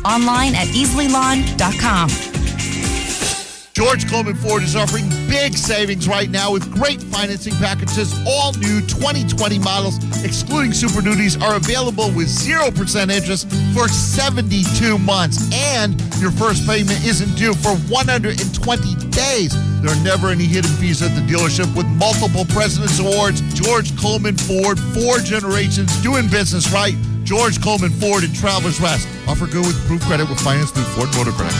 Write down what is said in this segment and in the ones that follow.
Online at easleylawn.com. George Coleman Ford is offering big savings right now with great financing packages. All new 2020 models, excluding Super Duties, are available with 0% interest for 72 months. And your first payment isn't due for 120 days. There are never any hidden fees at the dealership with multiple President's Awards. George Coleman Ford, 4 generations doing business right. George Coleman Ford in Travelers Rest. Offer good with approved credit with finance through Ford Motor Credit.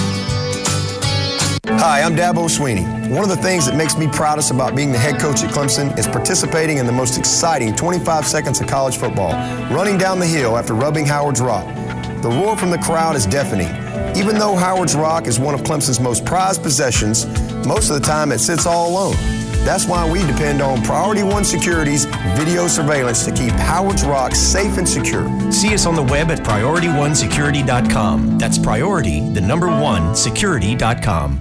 Hi, I'm Dabo Sweeney. One of the things that makes me proudest about being the head coach at Clemson is participating in the most exciting 25 seconds of college football, running down the hill after rubbing Howard's Rock. The roar from the crowd is deafening. Even though Howard's Rock is one of Clemson's most prized possessions, most of the time it sits all alone. That's why we depend on Priority One Security's video surveillance to keep Howard's Rock safe and secure. See us on the web at PriorityOneSecurity.com. That's priority, the number one, security.com.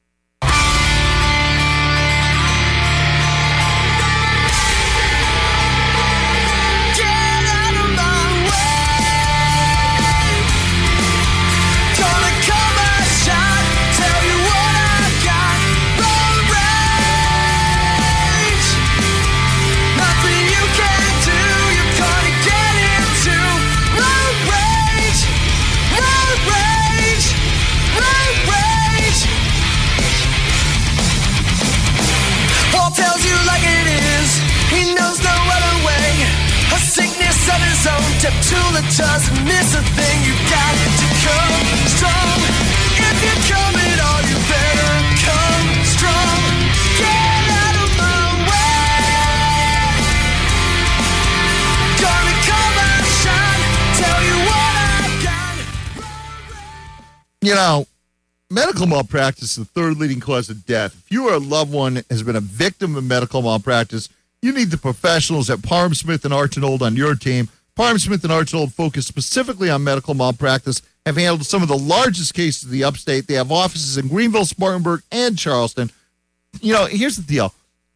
Doesn't miss a thing, you got to come strong. If you're coming on, you better come strong. Get out of my way. Gonna come and shine, tell you what I've got. You know, medical malpractice is the third leading cause of death. If you or a loved one has been a victim of medical malpractice, you need the professionals at Parham Smith and Archinald on your team. Parham Smith and Archinald focus specifically on medical malpractice, have handled some of the largest cases of the upstate. They have offices in Greenville, Spartanburg, and Charleston. You know, here's the deal.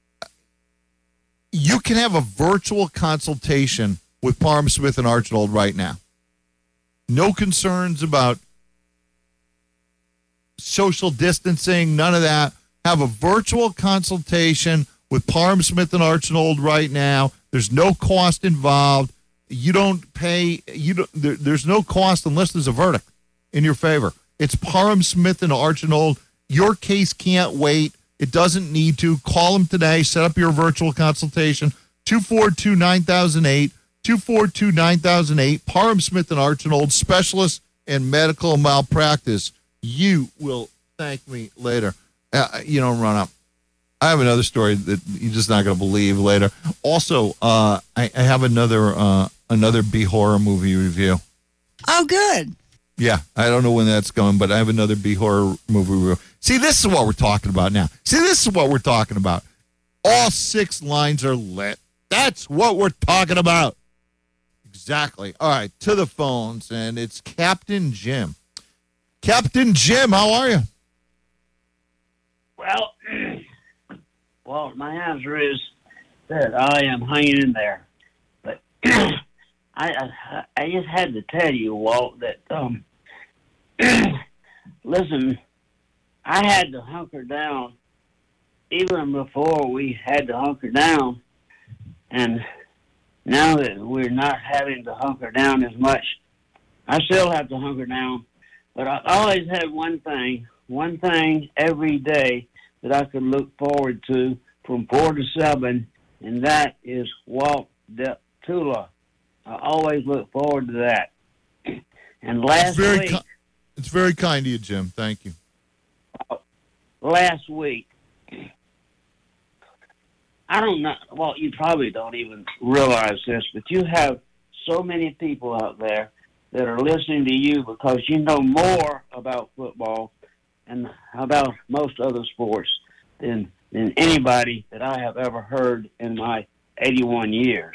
You can have a virtual consultation with Parham Smith and Archinald right now. No concerns about social distancing, none of that. Have a virtual consultation with Parham Smith and Archinald right now. There's no cost involved. You don't pay. There's no cost unless there's a verdict in your favor. It's Parham Smith and Archinald. Your case can't wait. It doesn't need to. Call them today. Set up your virtual consultation. 242-9008. 242-9008. Parham Smith and Archinald, specialists in medical malpractice. You will thank me later. You don't run up. I have another story that you're just not going to believe later. Also, I have another B-horror movie review. Oh, good. Yeah, I don't know when that's going, but I have another B-horror movie review. See, this is what we're talking about now. All 6 lines are lit. That's what we're talking about. Exactly. All right, to the phones, and it's Captain Jim. Captain Jim, how are you? Well, my answer is that I am hanging in there. But I just had to tell you, Walt, that, listen, I had to hunker down even before we had to hunker down. And now that we're not having to hunker down as much, I still have to hunker down. But I always had one thing every day that I could look forward to from 4 to 7, and that is Walt Tula. I always look forward to that. And last week... It's very kind of you, Jim. Thank you. Last week, I don't know, well, you probably don't even realize this, but you have so many people out there that are listening to you because you know more about football and about most other sports than anybody that I have ever heard in my 81 years.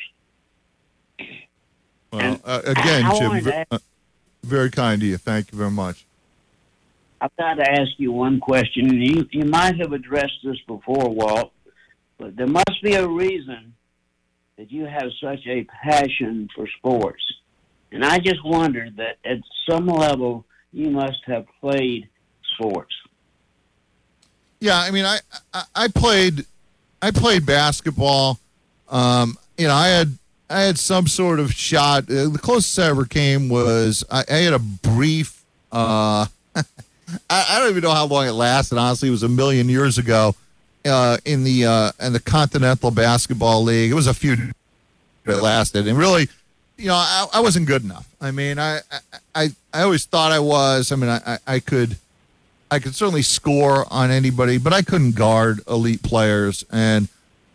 Well, again, Jim, very kind of you. Thank you very much. I've got to ask you one question. You might have addressed this before, Walt, but there must be a reason that you have such a passion for sports. And I just wondered that at some level you must have played sports. Yeah, I mean, I played basketball. I had some sort of shot. The closest I ever came was I had a brief. I don't even know how long it lasted. Honestly, it was a million years ago in the Continental Basketball League. It was a few that lasted, and really, I wasn't good enough. I mean, I always thought I was. I mean, I could certainly score on anybody, but I couldn't guard elite players, and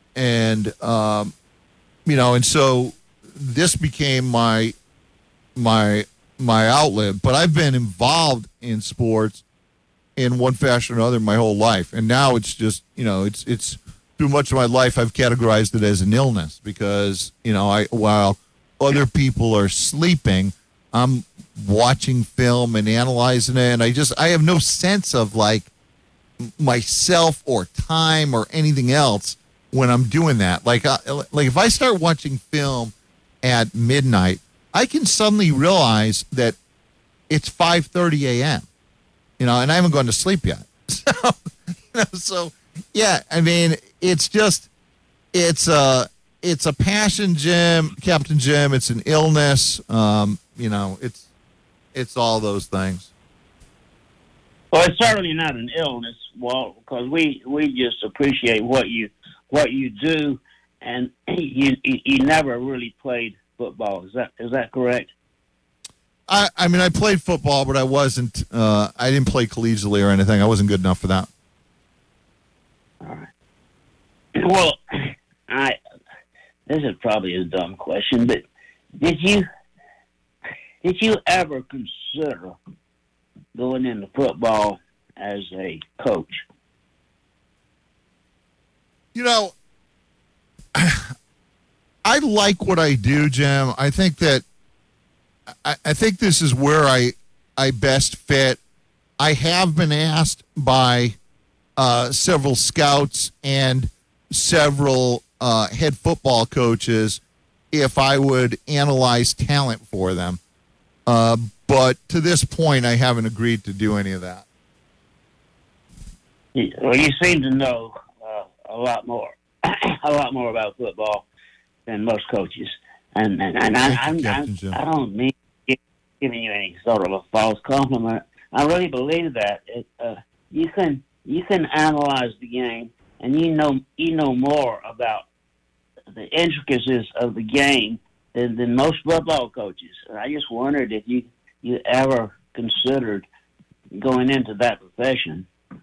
so this became my outlet. But I've been involved in sports in one fashion or another my whole life, and now it's just it's through much of my life I've categorized it as an illness because while other people are sleeping, I'm watching film and analyzing it, and I have no sense of like myself or time or anything else when I'm doing that. Like if I start watching film at midnight, I can suddenly realize that it's 5:30 a.m. And I haven't gone to sleep yet. So yeah, I mean, it's a passion, Jim, Captain Jim. It's an illness. It's all those things. Well, it's certainly not an illness, Walt, because we just appreciate what you do, and you never really played football. Is that correct? I mean, I played football, but I wasn't. I didn't play collegiately or anything. I wasn't good enough for that. All right. Well, this is probably a dumb question, but did you ever consider going into football as a coach? I like what I do, Jim. I think that I think this is where I best fit. I have been asked by several scouts and several head football coaches if I would analyze talent for them. But to this point, I haven't agreed to do any of that. Well, you seem to know a lot more about football than most coaches, and I don't mean giving you any sort of a false compliment. I really believe that you can analyze the game, and you know more about the intricacies of the game than most football coaches. And I just wondered if you ever considered going into that profession.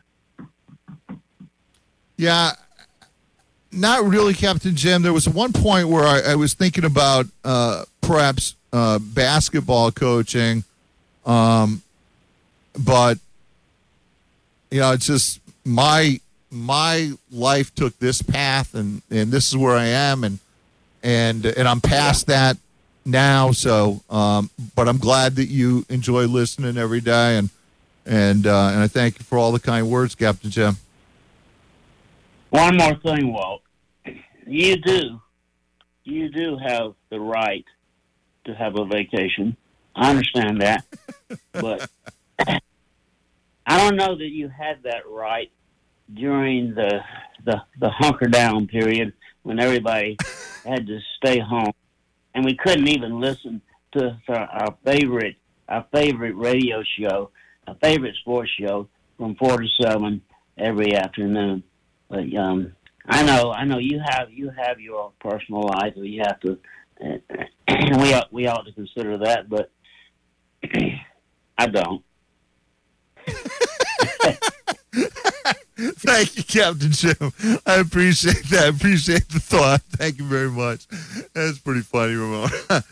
Yeah, not really, Captain Jim. There was one point where I was thinking about perhaps basketball coaching, but it's just my life took this path, and this is where I am, and I'm past that now. So, but I'm glad that you enjoy listening every day, and I thank you for all the kind words, Captain Jim. One more thing, Walt. You do have the right to have a vacation. I understand that, but I don't know that you had that right during the hunker down period when everybody had to stay home, and we couldn't even listen to our favorite radio show, our favorite sports show from 4 to 7 every afternoon. But I know you have your personal life, and you have to. We ought to consider that, but I don't. Thank you, Captain Jim. I appreciate that. I appreciate the thought. Thank you very much. That's pretty funny, Ramon.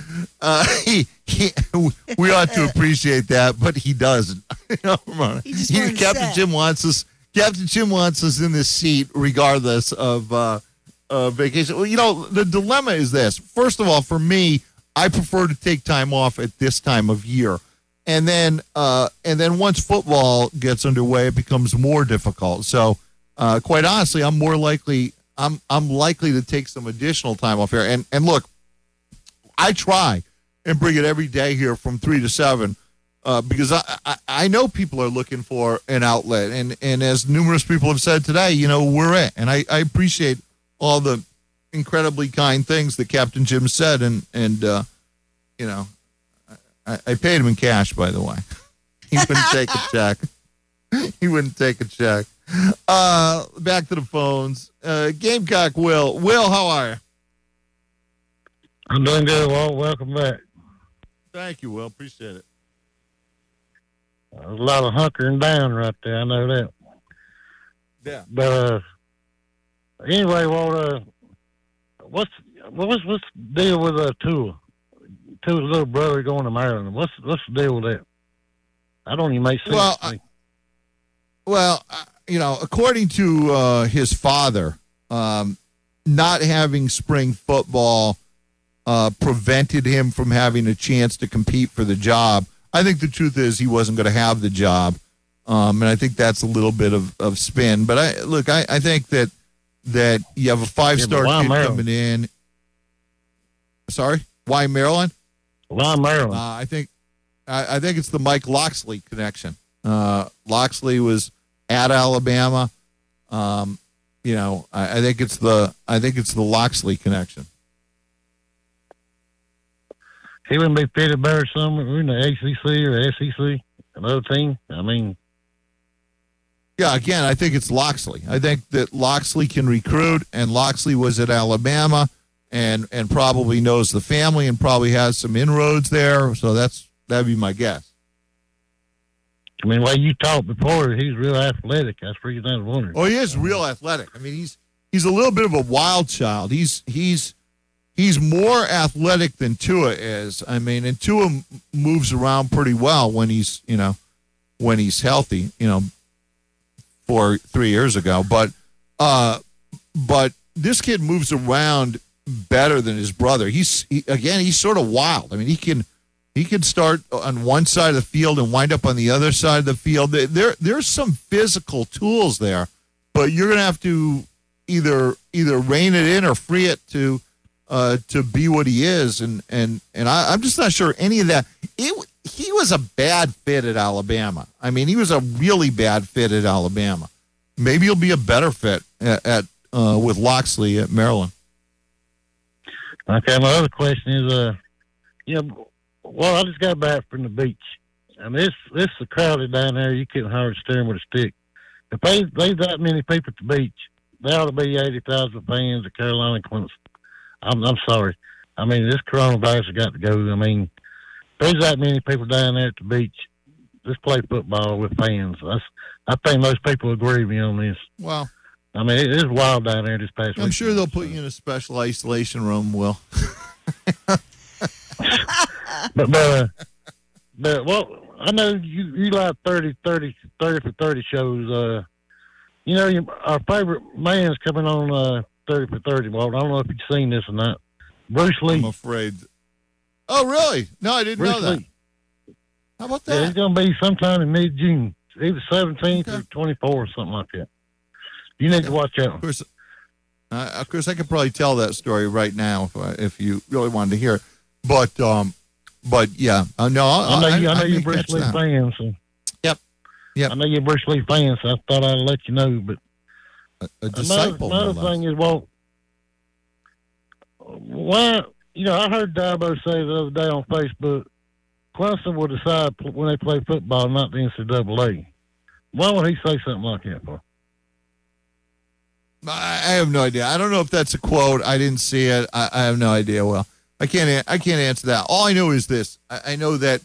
We ought to appreciate that, but he doesn't. Ramon. Captain Jim wants us. Captain Jim wants us in this seat regardless of vacation. Well, the dilemma is this. First of all, for me, I prefer to take time off at this time of year. And then once football gets underway, it becomes more difficult. So, quite honestly, I'm likely to take some additional time off here. And look, I try and bring it every day here from 3 to 7. Because I know people are looking for an outlet, and as numerous people have said today, we're it. And I appreciate all the incredibly kind things that Captain Jim said, and I paid him in cash, by the way. He wouldn't take a check. He wouldn't take a check. Back to the phones. Gamecock Will. Will, how are you? I'm doing good, Walt. Welcome back. Thank you, Will. Appreciate it. There's a lot of hunkering down right there. I know that. Yeah. But anyway, Walt, what's the deal with Tua? Tua's little brother going to Maryland. What's the deal with that? I don't even make sense. Well, according to his father, not having spring football prevented him from having a chance to compete for the job. I think the truth is he wasn't going to have the job, and I think that's a little bit of spin. But I think that you have a 5-star kid coming in. Sorry, why Maryland? Why Maryland? I think it's the Mike Locksley connection. Locksley was at Alabama. I think it's the Locksley connection. He wouldn't be fitted better somewhere in the ACC or SEC, another team. I mean, yeah. Again, I think it's Locksley. I think that Locksley can recruit, and Locksley was at Alabama, and probably knows the family, and probably has some inroads there. So that'd be my guess. I mean, like you talked before, he's real athletic. That's the reason I was wondering. Oh, he is real athletic. I mean, he's a little bit of a wild child. He's more athletic than Tua is. I mean, and Tua moves around pretty well when he's healthy. 3 years ago, but this kid moves around better than his brother. He's sort of wild. I mean, he can start on one side of the field and wind up on the other side of the field. There's some physical tools there, but you're going to have to either rein it in or free it to be what he is. And I'm just not sure any of that. He was a bad fit at Alabama. I mean, he was a really bad fit at Alabama. Maybe he'll be a better fit with Locksley at Maryland. Okay, my other question is, I just got back from the beach. I mean, it's so crowded down there, you couldn't hardly steer them with a stick. If there's that many people at the beach, there ought to be 80,000 fans at Carolina Clemson. I'm sorry. I mean, this coronavirus has got to go. I mean, if there's that many people down there at the beach, just play football with fans. I think most people agree with me on this. Well, I mean, it is wild down there this past week. I'm sure they'll put you in a special isolation room, Will. But well, I know you like 30 for 30 shows. Our favorite man's coming on 30 for 30. Well, I don't know if you've seen this or not. Bruce Lee. I'm afraid. Oh, really? No, I didn't know that. Lee. How about that? Yeah, it's going to be sometime in mid-June. Either 17th or 24th or something like that. You need to watch out. Of course, I could probably tell that story right now if you really wanted to hear it. But yeah, no, I know you're Bruce Lee fan. So. Yep. I know you're Bruce Lee fan, so I thought I'd let you know. But a disciple. Another thing is, well, why? I heard Dabo say the other day on Facebook, Clemson will decide when they play football, not the NCAA. Why would he say something like that for? I have no idea. I don't know if that's a quote. I didn't see it. I have no idea. Well, I can't answer that. All I know is this. I know that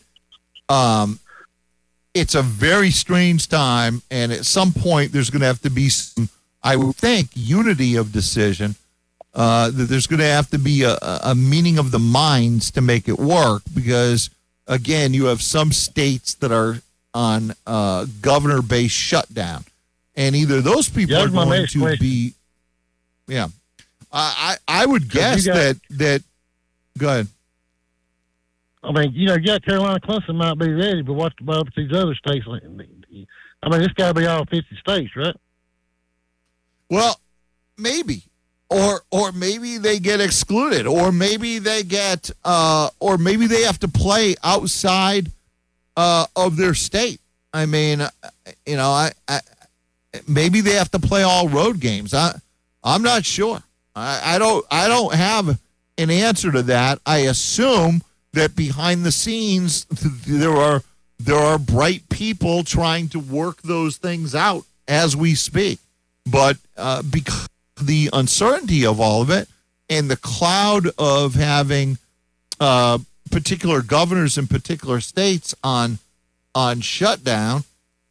it's a very strange time, and at some point there's going to have to be some, I would think, unity of decision. That there's going to have to be a meeting of the minds to make it work because, again, you have some states that are on governor-based shutdown. And either those people are going to be, yeah. I would guess that. Go ahead. I mean, Carolina Clemson might be ready, but what about these other states? I mean, it's got to be all 50 states, right? Well, maybe. or maybe they get excluded, or maybe they get, or maybe they have to play outside of their state. I mean, I maybe they have to play all road games. I'm not sure. I don't have an answer to that. I assume that behind the scenes there are bright people trying to work those things out as we speak. But because of the uncertainty of all of it and the cloud of having particular governors in particular states on shutdown,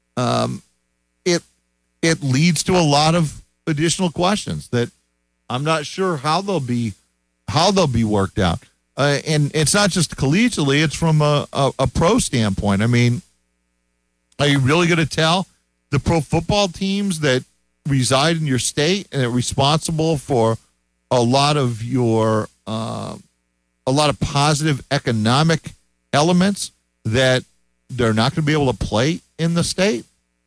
it leads to a lot of additional questions that I'm not sure how they'll be worked out. And it's not just collegiately; it's from a pro standpoint. I mean, are you really going to tell the pro football teams that reside in your state and are responsible for a lot of your a lot of positive economic elements that they're not going to be able to play in the state?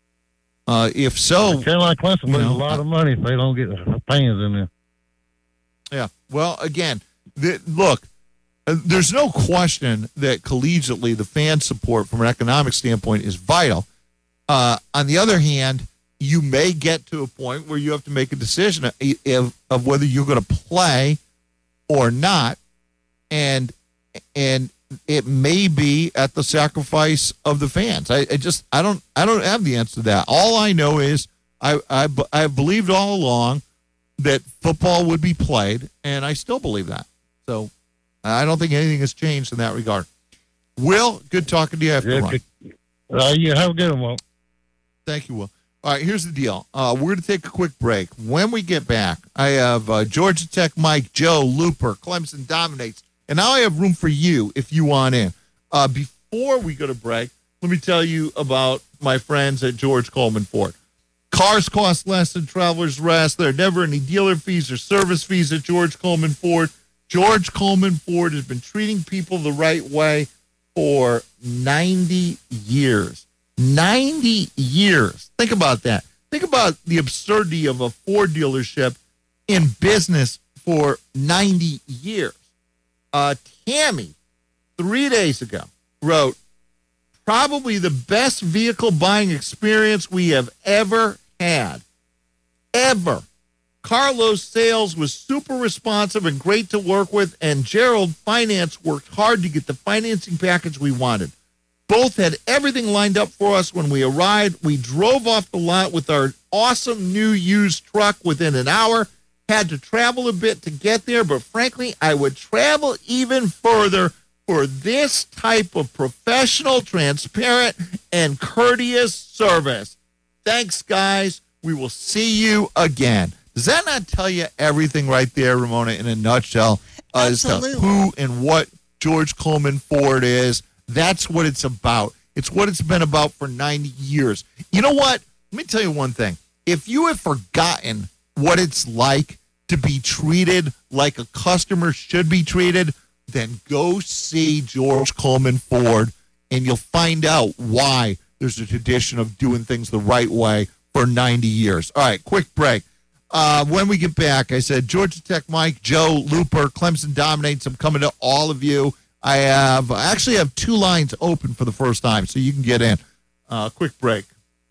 If so, Carolina Clemson lose a lot of money if they don't get fans in there. Yeah. Well, again, look, there's no question that collegiately the fan support from an economic standpoint is vital. On the other hand, you may get to a point where you have to make a decision of whether you're going to play or not, and it may be at the sacrifice of the fans. I don't have the answer to that. All I know is I believed all along that football would be played, and I still believe that. So I don't think anything has changed in that regard. Will, good talking to you after run. You have a good one, Will. Thank you, Will. All right, here's the deal. We're going to take a quick break. When we get back, I have Georgia Tech Mike, Joe, Looper, Clemson Dominates, and now I have room for you if you want in. Before we go to break, let me tell you about my friends at George Coleman Ford. Cars cost less than Travelers Rest. There are never any dealer fees or service fees at George Coleman Ford. George Coleman Ford has been treating people the right way for 90 years. 90 years. Think about that. Think about the absurdity of a Ford dealership in business for 90 years. Tammy, 3 days ago, wrote, probably the best vehicle buying experience we have ever had. Ever. Carlos Sales was super responsive and great to work with, and Gerald Finance worked hard to get the financing package we wanted. Both had everything lined up for us when we arrived. We drove off the lot with our awesome new used truck within an hour. Had to travel a bit to get there, but frankly, I would travel even further for this type of professional, transparent, and courteous service. Thanks, guys. We will see you again. Does that not tell you everything right there, Ramona, in a nutshell? As to who and what George Coleman Ford is? That's what it's about. It's what it's been about for 90 years. You know what? Let me tell you one thing. If you have forgotten what it's like to be treated like a customer should be treated, then go see George Coleman Ford, and you'll find out why there's a tradition of doing things the right way for 90 years. All right, quick break. When we get back, I said Georgia Tech Mike, Joe, Looper, Clemson Dominates. I'm coming to all of you. I actually have 2 lines open for the first time, so you can get in. Quick break.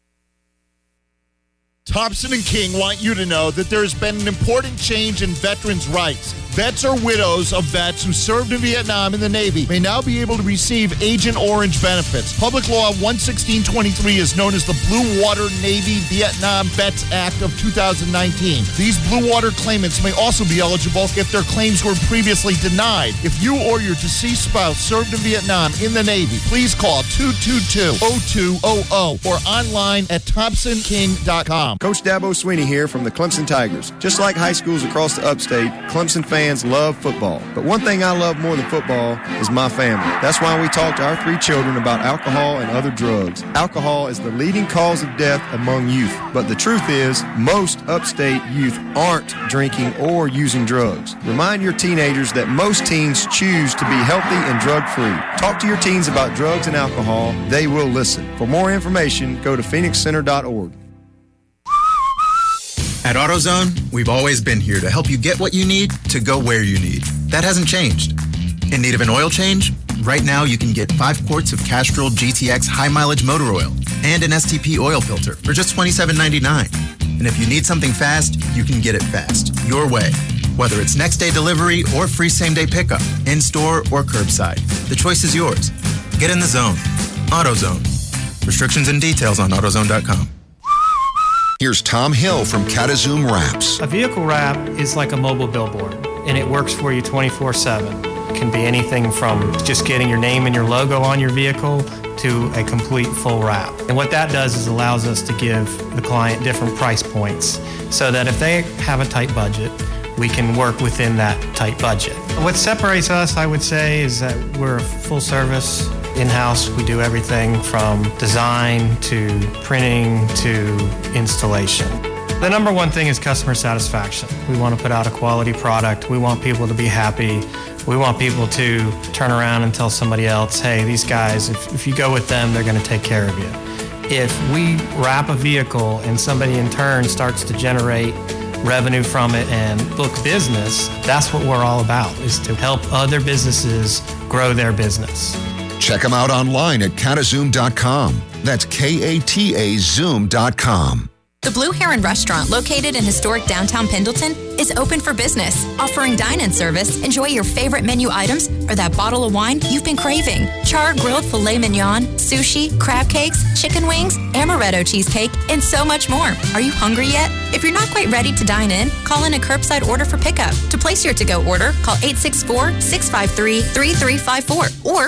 Thompson and King want you to know that there has been an important change in veterans' rights. Vets or widows of vets who served in Vietnam in the Navy may now be able to receive Agent Orange benefits. Public Law 11623 is known as the Blue Water Navy Vietnam Vets Act of 2019. These Blue Water claimants may also be eligible if their claims were previously denied. If you or your deceased spouse served in Vietnam in the Navy, please call 222-0200 or online at thompsonking.com. Coach Dabo Sweeney here from the Clemson Tigers. Just like high schools across the upstate, Clemson fans love football. But one thing I love more than football is my family. That's why we talk to our 3 children about alcohol and other drugs. Alcohol is the leading cause of death among youth. But the truth is, most upstate youth aren't drinking or using drugs. Remind your teenagers that most teens choose to be healthy and drug-free. Talk to your teens about drugs and alcohol. They will listen. For more information, go to phoenixcenter.org. At AutoZone, we've always been here to help you get what you need to go where you need. That hasn't changed. In need of an oil change? Right now, you can get 5 quarts of Castrol GTX high-mileage motor oil and an STP oil filter for just $27.99. And if you need something fast, you can get it fast, your way. Whether it's next-day delivery or free same-day pickup, in-store or curbside, the choice is yours. Get in the zone. AutoZone. Restrictions and details on AutoZone.com. Here's Tom Hill from CataZoom Wraps. A vehicle wrap is like a mobile billboard, and it works for you 24/7. It can be anything from just getting your name and your logo on your vehicle to a complete full wrap. And what that does is allows us to give the client different price points so that if they have a tight budget, we can work within that tight budget. What separates us, I would say, is that we're a full service. In-house, we do everything from design to printing to installation. The number one thing is customer satisfaction. We want to put out a quality product. We want people to be happy. We want people to turn around and tell somebody else, hey, these guys, if you go with them, they're going to take care of you. If we wrap a vehicle and somebody in turn starts to generate revenue from it and book business, that's what we're all about, is to help other businesses grow their business. Check them out online at CataZoom.com. That's KATA Zoom.com. The Blue Heron Restaurant, located in historic downtown Pendleton, is open for business, offering dine-in service. Enjoy your favorite menu items or that bottle of wine you've been craving. Char grilled filet mignon, sushi, crab cakes, chicken wings, amaretto cheesecake, and so much more. Are you hungry yet? If you're not quite ready to dine in, call in a curbside order for pickup. To place your to-go order, call 864-653-3354 or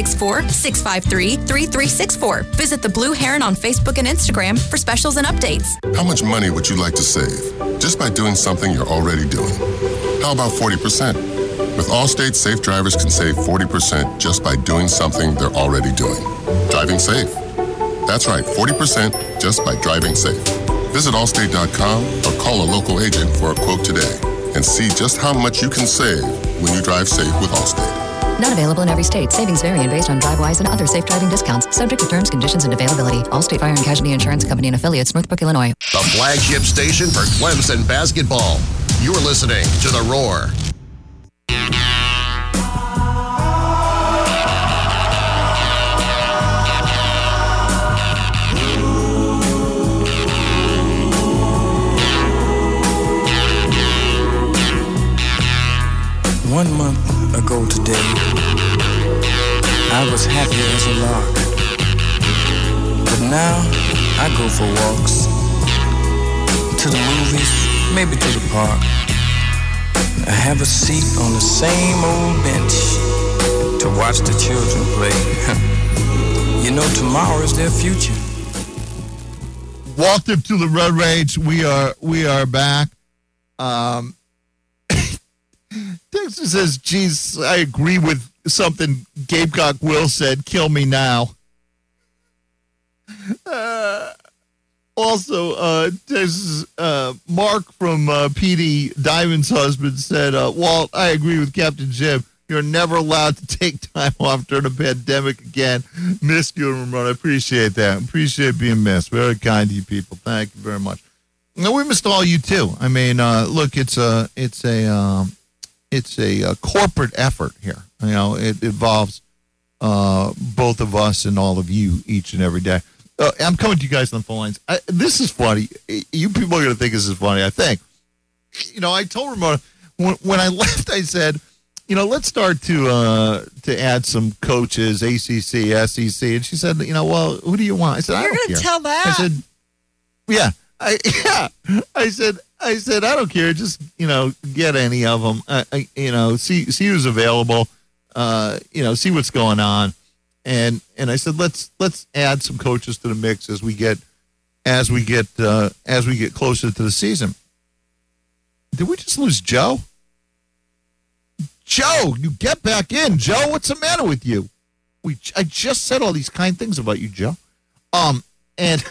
864-653-3364. Visit the Blue Heron on Facebook and Instagram for specials and updates. How much money would you like to save just by doing something you're already doing? How about 40%? With Allstate, safe drivers can save 40% just by doing something they're already doing. Driving safe. That's right, 40% just by driving safe. Visit Allstate.com or call a local agent for a quote today and see just how much you can save when you drive safe with Allstate. Not available in every state. Savings vary based on DriveWise and other safe driving discounts. Subject to terms, conditions, and availability. Allstate Fire and Casualty Insurance Company and Affiliates, Northbrook, Illinois. The flagship station for Clemson basketball. You're listening to The Roar. One month ago today, I was happy as a lark. But now, I go for walks, to the movies, maybe to the park. I have a seat on the same old bench to watch the children play. You know, tomorrow is their future. Welcome to the Road Rage. We are back. Dexter says, geez, I agree with something Gamecock Will said, kill me now. Also, Mark from PD Diamond's husband said, Walt, I agree with Captain Jim. You're never allowed to take time off during a pandemic again. Missed you, Ramon. I appreciate that. Appreciate being missed. Very kind to you people. Thank you very much. No, we missed all you too. I mean, look, it's a corporate effort here. You know, it involves both of us and all of you each and every day. I'm coming to you guys on the phone lines. This is funny. You people are going to think this is funny, I think. You know, I told Ramona, when I left, I said, you know, let's start to add some coaches, ACC, SEC. And she said, you know, well, who do you want? I said, I don't care. You're going to tell that? I said, yeah. I said, I don't care. Just, you know, get any of them. You know, see who's available. You know, see what's going on. And I said, let's add some coaches to the mix as we get closer to the season. Did we just lose Joe? Joe, you get back in. Joe, what's the matter with you? I just said all these kind things about you, Joe. And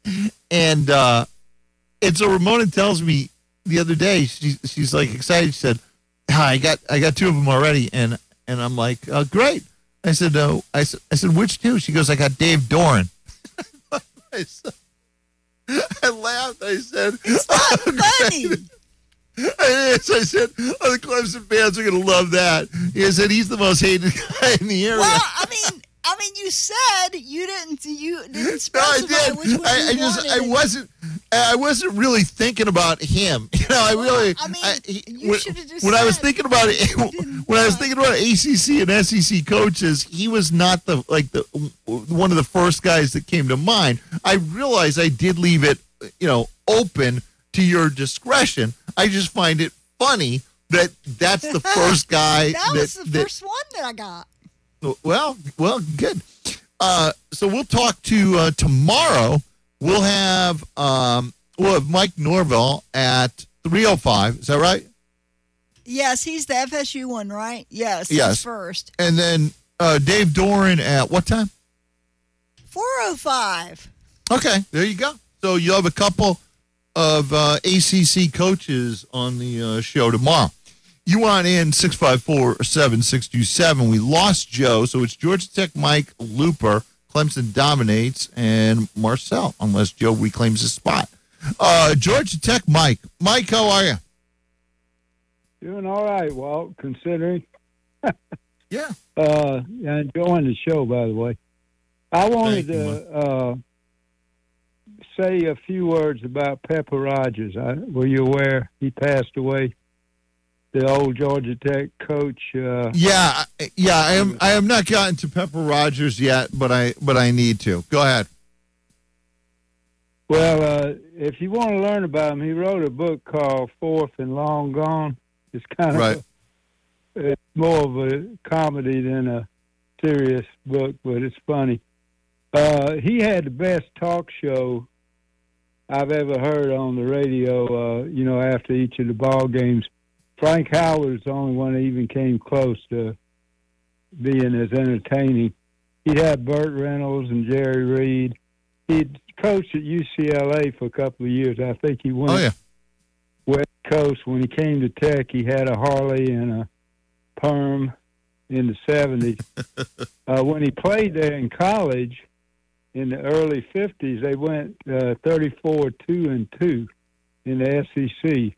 so Ramona tells me the other day, she's like excited. She said, I got two of them already. And I'm like, great. I said, no. I said, which two? She goes, I got Dave Doran. I I laughed. I said, it's not funny. I said, oh, the Clemson fans are going to love that. He said he's the most hated guy in the area. Well, I mean, you said you didn't specify I did. which one I wasn't really thinking about him. You know, you should have just when I was thinking about it, when I was thinking about ACC and SEC coaches, he was not the one of the first guys that came to mind. I realized I did leave it, open to your discretion. I just find it funny that that's the first guy. That was the first one that I got. Well, good. So we'll talk to tomorrow. We'll have Mike Norvell at 3:05. Is that right? Yes, he's the FSU one, right? Yes. He's first. And then Dave Doran at what time? 4:05. Okay, there you go. So you'll have a couple of ACC coaches on the show tomorrow. You want in 654-7627. We lost Joe, so it's Georgia Tech Mike, Looper, Clemson dominates, and Marcel, unless Joe reclaims his spot. Georgia Tech Mike. Mike, how are you? Doing all right, Walt, considering. Yeah. Enjoying the show, by the way. I wanted to say a few words about Pepper Rogers. Were you aware he passed away? The old Georgia Tech coach. Yeah. I have not gotten to Pepper Rogers yet, but I need to. Go ahead. Well, if you want to learn about him, he wrote a book called Fourth and Long Gone. It's kind of it's more of a comedy than a serious book, but it's funny. He had the best talk show I've ever heard on the radio, after each of the ball games. Frank Howard is the only one that even came close to being as entertaining. He had Burt Reynolds and Jerry Reed. He'd coached at UCLA for a couple of years. I think he went West Coast. When he came to Tech, he had a Harley and a Perm in the 70s. When he played there in college in the early 50s, they went 34-2-2 in the SEC.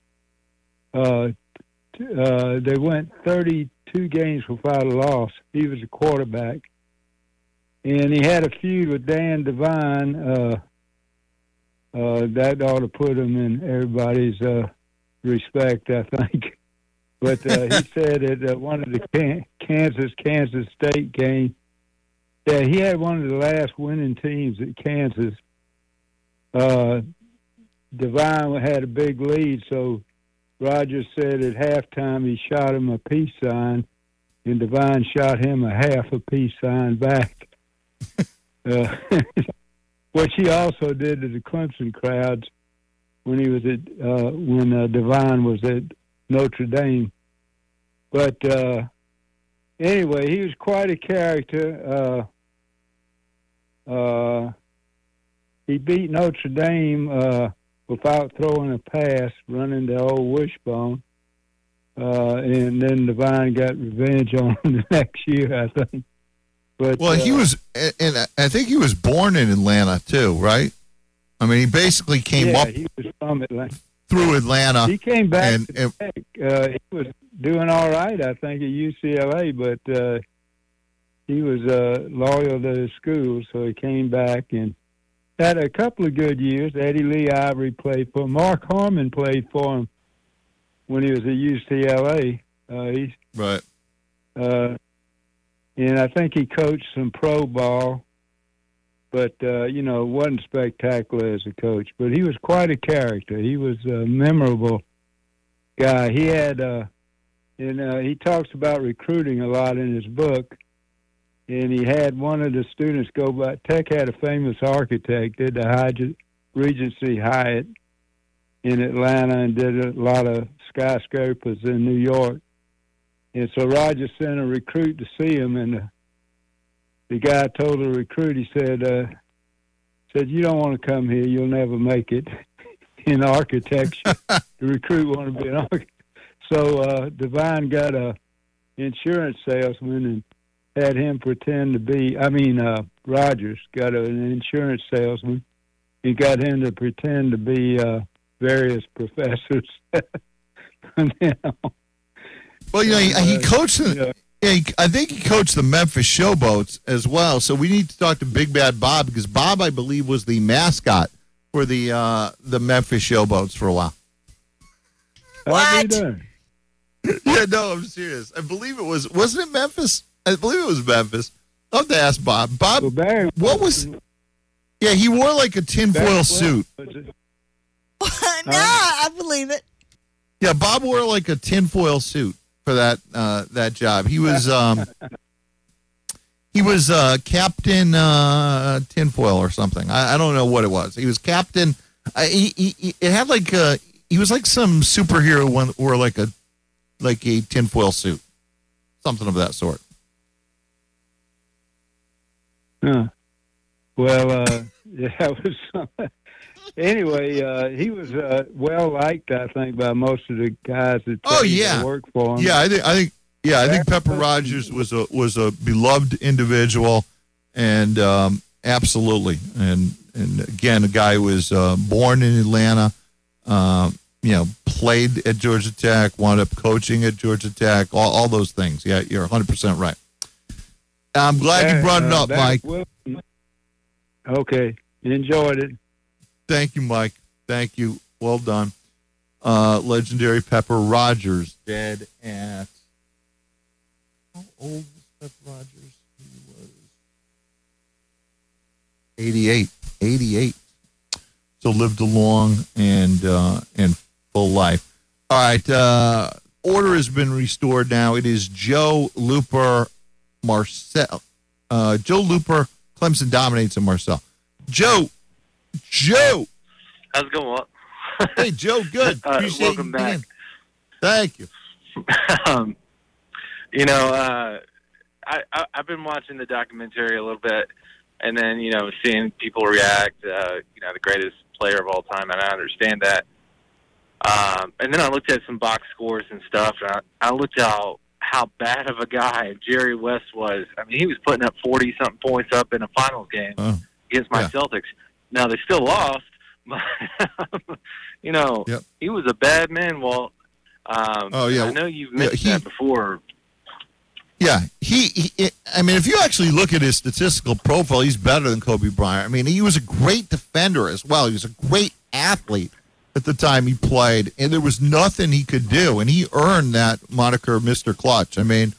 They went 32 games without a loss. He was a quarterback. And he had a feud with Dan Devine. That ought to put him in everybody's respect, I think. But he said at one of the Kansas State games, he had one of the last winning teams at Kansas. Devine had a big lead, so Rogers said at halftime he shot him a peace sign, and Devine shot him a half a peace sign back. What he also did to the Clemson crowds when he was at when Devine was at Notre Dame. But anyway, he was quite a character. He beat Notre Dame without throwing a pass, running the old wishbone. And then Devine got revenge on him the next year, I think. But, he was, and I think he was born in Atlanta too, right? I mean, he basically came up he was from Atlanta. Through Atlanta. He came back to Tech. He was doing all right, I think, at UCLA, but he was loyal to his school, so he came back and had a couple of good years. Eddie Lee Ivory played for him. Mark Harmon played for him when he was at UCLA. Right. And I think he coached some pro ball, but, wasn't spectacular as a coach. But he was quite a character. He was a memorable guy. He had, he talks about recruiting a lot in his book. And he had one of the students go by. Tech had a famous architect, did the Regency Hyatt in Atlanta and did a lot of skyscrapers in New York. And so Roger sent a recruit to see him, and the guy told the recruit, he said, you don't want to come here. You'll never make it in architecture. The recruit wanted to be an architect. So Devine got a insurance salesman and had him pretend to be, Rogers got an insurance salesman He got him to pretend to be various professors. Well, he coached. I think he coached the Memphis Showboats as well. So we need to talk to Big Bad Bob, because Bob, I believe, was the mascot for the Memphis Showboats for a while. What? Yeah, no, I'm serious. I believe it was. Wasn't it Memphis? I believe it was Memphis. I'll have to ask Bob. Bob, what was? Yeah, he wore like a tinfoil suit. No, I believe it. Yeah, Bob wore like a tinfoil suit for that job. He was Captain Tinfoil or something. I don't know what it was. He was Captain. It had like he was like some superhero one, or like a tinfoil suit, something of that sort. Huh. Well, yeah, it was. Anyway, he was well liked, I think, by most of the guys that worked for him. Yeah, I think Pepper Rogers was a beloved individual, and absolutely, and again, a guy who was born in Atlanta, played at Georgia Tech, wound up coaching at Georgia Tech, all those things. Yeah, you're 100% right. I'm glad you brought it up, Mike. Okay, enjoyed it. Thank you, Mike. Thank you. Well done. Legendary Pepper Rogers, dead at... How old was Pepper Rogers? He was 88. 88. So lived a long and full life. All right. Order has been restored now. It is Joe Looper, Marcel. Joe Looper, Clemson dominates in Marcel. Joe. How's it going? Hey, Joe, good. Appreciate welcome back. Thank you. I've been watching the documentary a little bit, and then, seeing people react, the greatest player of all time, and I understand that. And then I looked at some box scores and stuff, and I looked at how bad of a guy Jerry West was. I mean, he was putting up 40-something points up in a finals game against my Celtics. Now, they still lost, but, he was a bad man, Walt. I know you've mentioned that before. Yeah, I mean, if you actually look at his statistical profile, he's better than Kobe Bryant. I mean, he was a great defender as well. He was a great athlete at the time he played, and there was nothing he could do, and he earned that moniker, Mr. Clutch. I mean,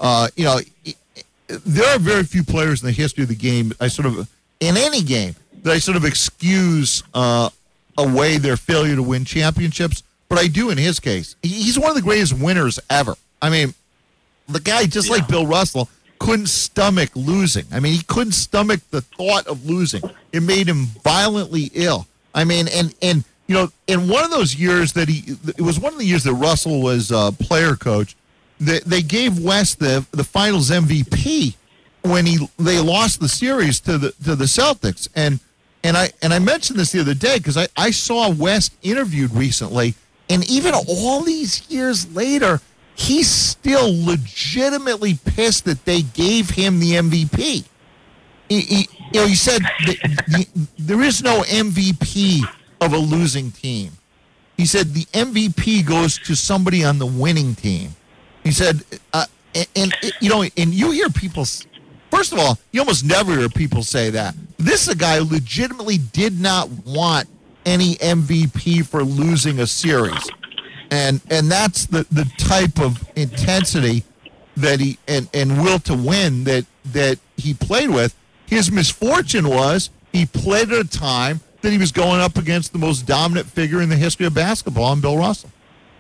there are very few players in the history of the game, in any game, that I sort of excuse away their failure to win championships, but I do in his case. He's one of the greatest winners ever. I mean, the guy, just like Bill Russell, couldn't stomach losing. I mean, he couldn't stomach the thought of losing. It made him violently ill. I mean, and in one of those years it was one of the years that Russell was player coach, they gave West the finals MVP when they lost the series to the Celtics. And I mentioned this the other day because I saw West interviewed recently, and even all these years later, he's still legitimately pissed that they gave him the MVP. He said there is no MVP of a losing team. He said the MVP goes to somebody on the winning team. He said, and you hear people. First of all, you almost never hear people say that. This is a guy who legitimately did not want any MVP for losing a series. And that's the type of intensity that he and will to win that he played with. His misfortune was he played at a time that he was going up against the most dominant figure in the history of basketball, and Bill Russell.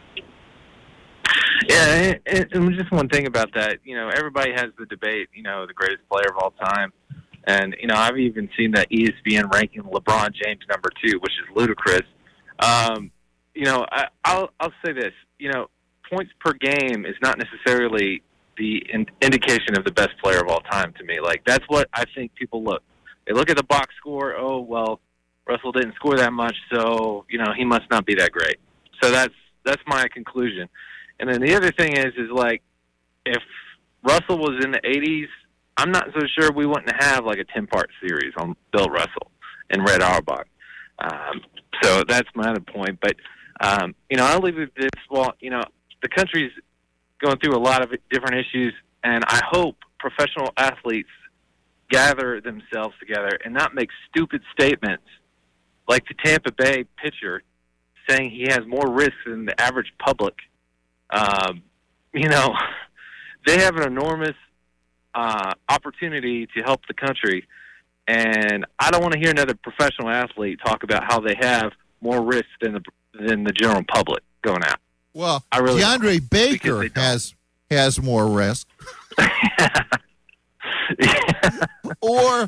Yeah, and just one thing about that, everybody has the debate, the greatest player of all time. And, I've even seen that ESPN ranking LeBron James number 2, which is ludicrous. I'll say this, points per game is not necessarily the indication of the best player of all time to me. Like, that's what I think people look. They look at the box score, oh, well, Russell didn't score that much, so, he must not be that great. So that's my conclusion. And then the other thing is like, if Russell was in the 80s, I'm not so sure we wouldn't have like a 10-part series on Bill Russell and Red Auerbach. So that's my other point. But, I'll leave it this. Well, the country's going through a lot of different issues, and I hope professional athletes gather themselves together and not make stupid statements like the Tampa Bay pitcher saying he has more risk than the average public. They have an enormous opportunity to help the country, and I don't want to hear another professional athlete talk about how they have more risk than the general public going out. Well, I really DeAndre Baker has more risk. or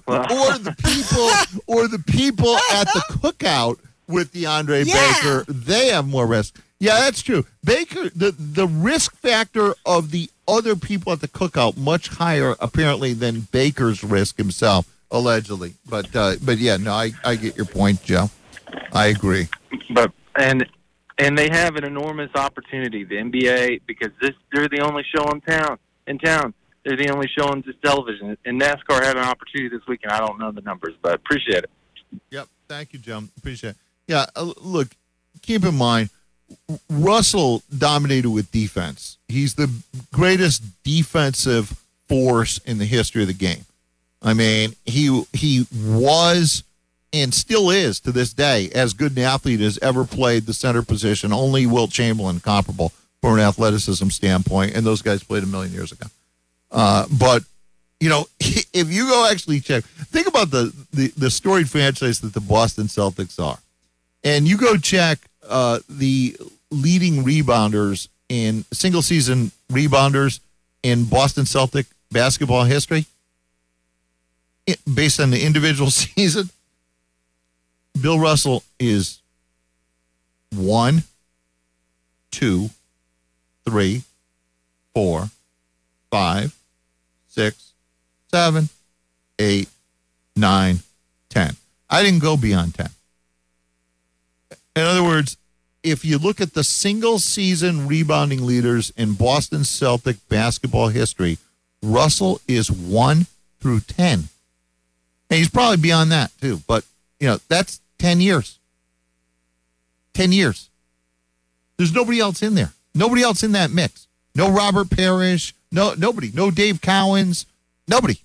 the people at the cookout with DeAndre Baker, they have more risk. Yeah, that's true. Baker, the risk factor of the other people at the cookout much higher apparently than Baker's risk himself, allegedly. But yeah, no, I get your point, Joe. I agree. But and they have an enormous opportunity, the NBA, because they're the only show in town. They're the only show on television. And NASCAR had an opportunity this week, and I don't know the numbers, but appreciate it. Yep. Thank you, Jim. Appreciate it. Yeah, look, keep in mind, Russell dominated with defense. He's the greatest defensive force in the history of the game. I mean, he was and still is to this day as good an athlete as ever played the center position. Only Wilt Chamberlain comparable from an athleticism standpoint, and those guys played a million years ago. But, if you go actually check, think about the storied franchise that the Boston Celtics are, and you go check the leading rebounders in single-season rebounders in Boston Celtic basketball history, based on the individual season, Bill Russell is 1, 2, 3, 4, 5, 6, 7, 8, 9, 10. I didn't go beyond 10. In other words, if you look at the single-season rebounding leaders in Boston Celtic basketball history, Russell is 1 through 10. And he's probably beyond that, too. But, that's 10 years. 10 years. There's nobody else in there. Nobody else in that mix. No Robert Parrish. Nobody. No Dave Cowens. Nobody.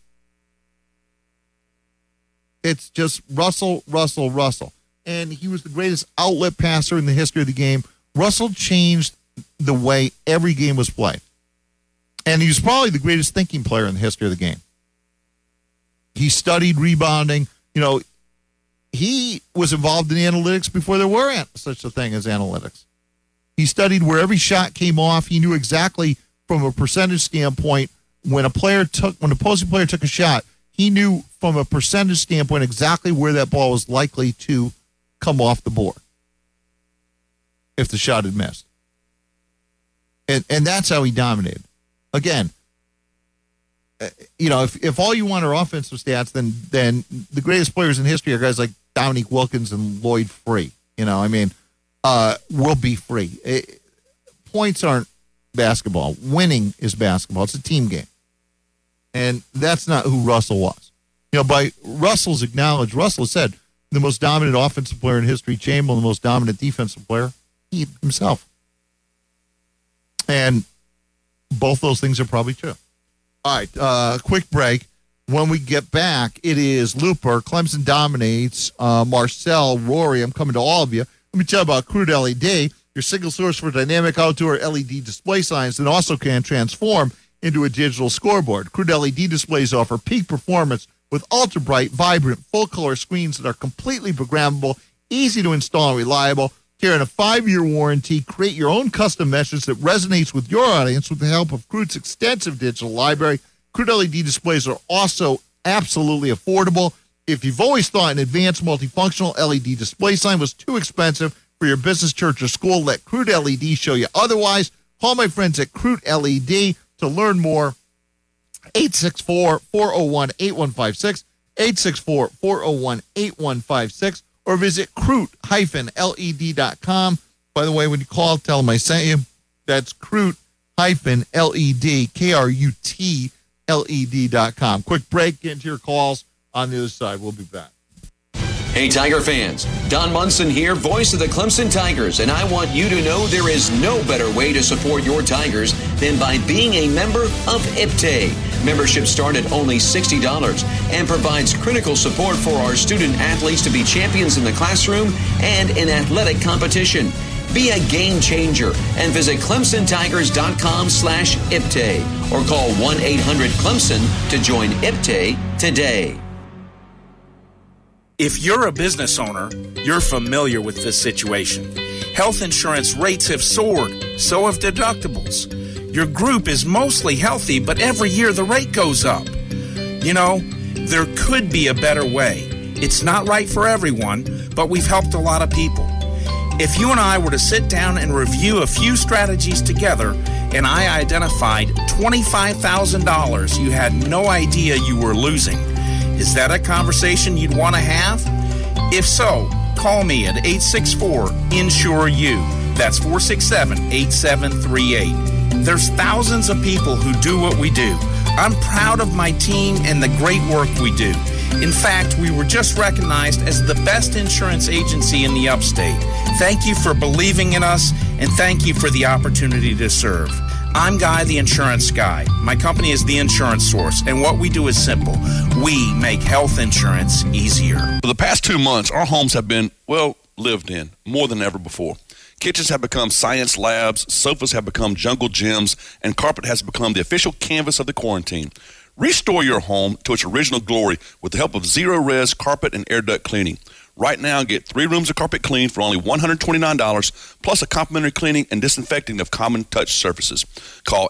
It's just Russell. And he was the greatest outlet passer in the history of the game. Russell changed the way every game was played. And he was probably the greatest thinking player in the history of the game. He studied rebounding. He was involved in analytics before there were such a thing as analytics. He studied where every shot came off. He knew exactly from a percentage standpoint when an opposing player took a shot, he knew from a percentage standpoint exactly where that ball was likely to come off the board if the shot had missed. And that's how he dominated. Again, if all you want are offensive stats, then the greatest players in history are guys like Dominique Wilkins and Lloyd Free. Will be free. Points aren't basketball. Winning is basketball. It's a team game. And that's not who Russell was. By Russell's acknowledged, Russell said the most dominant offensive player in history, Chamberlain, the most dominant defensive player, he himself. And both those things are probably true. All right, quick break. When we get back, it is Looper. Clemson dominates. Marcel, Rory, I'm coming to all of you. Let me tell you about Crude LED, your single source for dynamic outdoor LED display signs that also can transform into a digital scoreboard. Crude LED displays offer peak performance with ultra-bright, vibrant, full-color screens that are completely programmable, easy to install, and reliable. Carrying a 5-year warranty, create your own custom message that resonates with your audience with the help of Crude's extensive digital library. Crude LED displays are also absolutely affordable. If you've always thought an advanced multifunctional LED display sign was too expensive for your business, church, or school, let Crude LED show you otherwise. Call my friends at Crude LED to learn more. 864-401-8156, 864-401-8156, or visit Crute-LED.com. By the way, when you call, tell them I sent you. That's Crute-LED, Krut-LED.com. Quick break, get into your calls on the other side. We'll be back. Hey, Tiger fans. Don Munson here, voice of the Clemson Tigers, and I want you to know there is no better way to support your Tigers than by being a member of IPTAY. Membership starts at only $60 and provides critical support for our student athletes to be champions in the classroom and in athletic competition. Be a game changer and visit ClemsonTigers.com/IPTAY or call 1-800-CLEMSON to join IPTAY today. If you're a business owner, you're familiar with this situation. Health insurance rates have soared, so have deductibles. Your group is mostly healthy, but every year the rate goes up. You know, there could be a better way. It's not right for everyone, but we've helped a lot of people. If you and I were to sit down and review a few strategies together, and I identified $25,000 you had no idea you were losing, is that a conversation you'd want to have? If so, call me at 864-INSURE-YOU. That's 467-8738. There's thousands of people who do what we do. I'm proud of my team and the great work we do. In fact, we were just recognized as the best insurance agency in the upstate. Thank you for believing in us, and thank you for the opportunity to serve. I'm Guy, the insurance guy. My company is The Insurance Source, and what we do is simple. We make health insurance easier. For the past 2 months, our homes have been, well, lived in more than ever before. Kitchens have become science labs, sofas have become jungle gyms, and carpet has become the official canvas of the quarantine. Restore your home to its original glory with the help of Zero-Res carpet and air duct cleaning. Right now, get 3 rooms of carpet cleaned for only $129, plus a complimentary cleaning and disinfecting of common touch surfaces. Call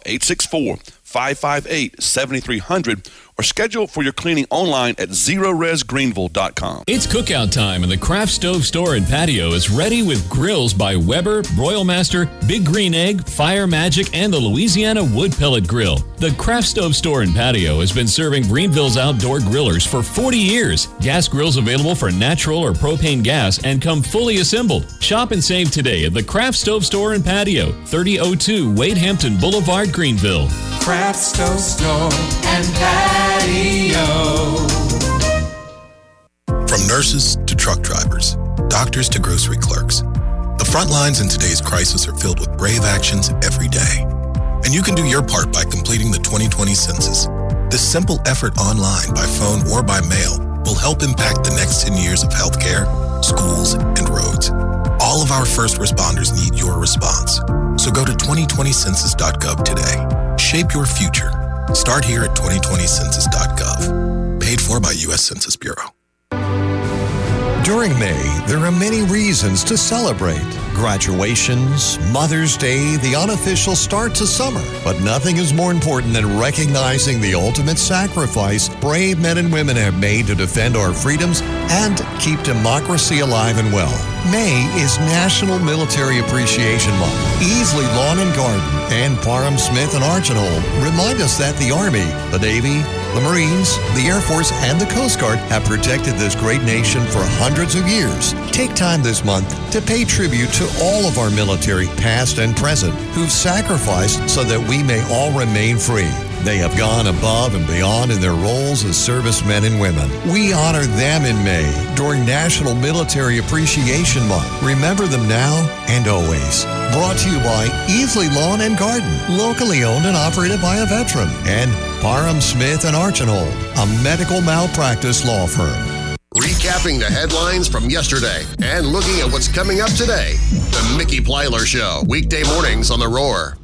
864-558-7300 or schedule for your cleaning online at ZeroResGreenville.com. It's cookout time, and the Craft Stove Store and Patio is ready with grills by Weber, Broil Master, Big Green Egg, Fire Magic, and the Louisiana Wood Pellet Grill. The Craft Stove Store and Patio has been serving Greenville's outdoor grillers for 40 years. Gas grills available for natural or propane gas and come fully assembled. Shop and save today at the Craft Stove Store and Patio, 3002 Wade Hampton Boulevard, Greenville. Craft Stove Store and Patio. From nurses to truck drivers, doctors to grocery clerks, the front lines in today's crisis are filled with brave actions every day. And you can do your part by completing the 2020 census. This simple effort online, by phone, or by mail will help impact the next 10 years of healthcare, schools, and roads. All of our first responders need your response. So go to 2020census.gov today. Shape your future. Start here at 2020census.gov. Paid for by U.S. Census Bureau. During May, there are many reasons to celebrate. Graduations, Mother's Day, the unofficial start to summer. But nothing is more important than recognizing the ultimate sacrifice brave men and women have made to defend our freedoms and keep democracy alive and well. May is National Military Appreciation Month. Easley Lawn and Garden and Parham Smith and Archenhold remind us that the Army, the Navy, the Marines, the Air Force, and the Coast Guard have protected this great nation for hundreds of years. Take time this month to pay tribute to all of our military, past and present, who've sacrificed so that we may all remain free. They have gone above and beyond in their roles as servicemen and women. We honor them in May during National Military Appreciation Month. Remember them now and always. Brought to you by Easley Lawn and Garden, locally owned and operated by a veteran, and Parham Smith and Archenhold, a medical malpractice law firm. Recapping the headlines from yesterday and looking at what's coming up today. The Mickey Plyler Show, weekday mornings on The Roar.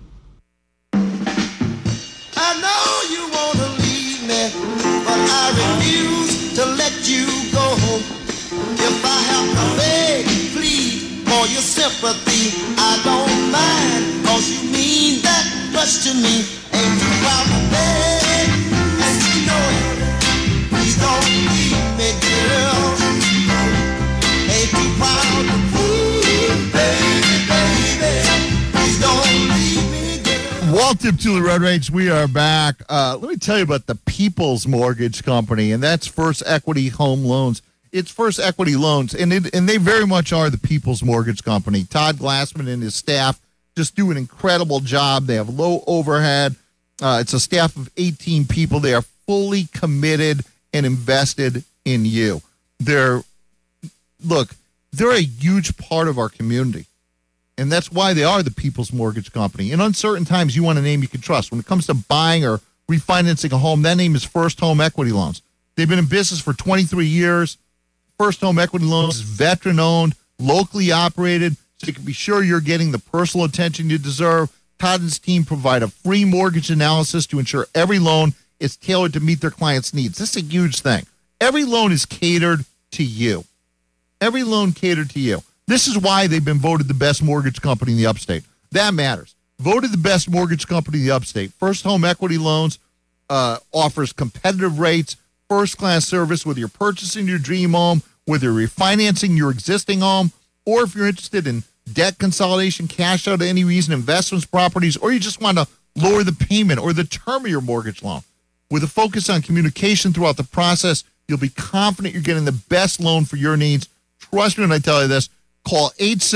I know you want to leave me, but I refuse to let you go. If I have to beg, plead for your sympathy, I don't mind, 'cause you mean that much to me. Ain't you proud to beg, and you know it. Please don't leave me, girl. Ain't you proud to plead, baby, baby. Please don't leave me, girl. Welcome to the Road Rage. We are back. Let me tell you about the People's Mortgage Company, and that's First Equity Home Loans. It's First Equity Loans, and they very much are the People's Mortgage Company. Todd Glassman and his staff just do an incredible job. They have low overhead. It's a staff of 18 people. They are fully committed and invested in you. They're look, they're a huge part of our community. And that's why they are the People's Mortgage Company. In uncertain times, you want a name you can trust. When it comes to buying or refinancing a home, that name is First Home Equity Loans. They've been in business for 23 years. First Home Equity Loans is veteran-owned, locally operated, so you can be sure you're getting the personal attention you deserve. Todd and his team provide a free mortgage analysis to ensure every loan is tailored to meet their clients' needs. This is a huge thing. Every loan is catered to you. Every loan catered to you. This is why they've been voted the best mortgage company in the upstate. That matters. Voted the best mortgage company in the upstate. First Home Equity Loans offers competitive rates, first-class service, whether you're purchasing your dream home, whether you're refinancing your existing home, or if you're interested in debt consolidation, cash out of any reason, investments, properties, or you just want to lower the payment or the term of your mortgage loan. With a focus on communication throughout the process, you'll be confident you're getting the best loan for your needs. Trust me when I tell you this. Call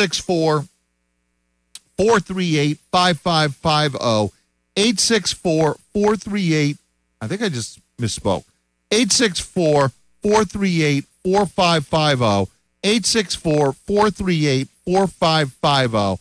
864-438-5550. 864-438, I think I just misspoke. 864-438-4550. 864-438-4550.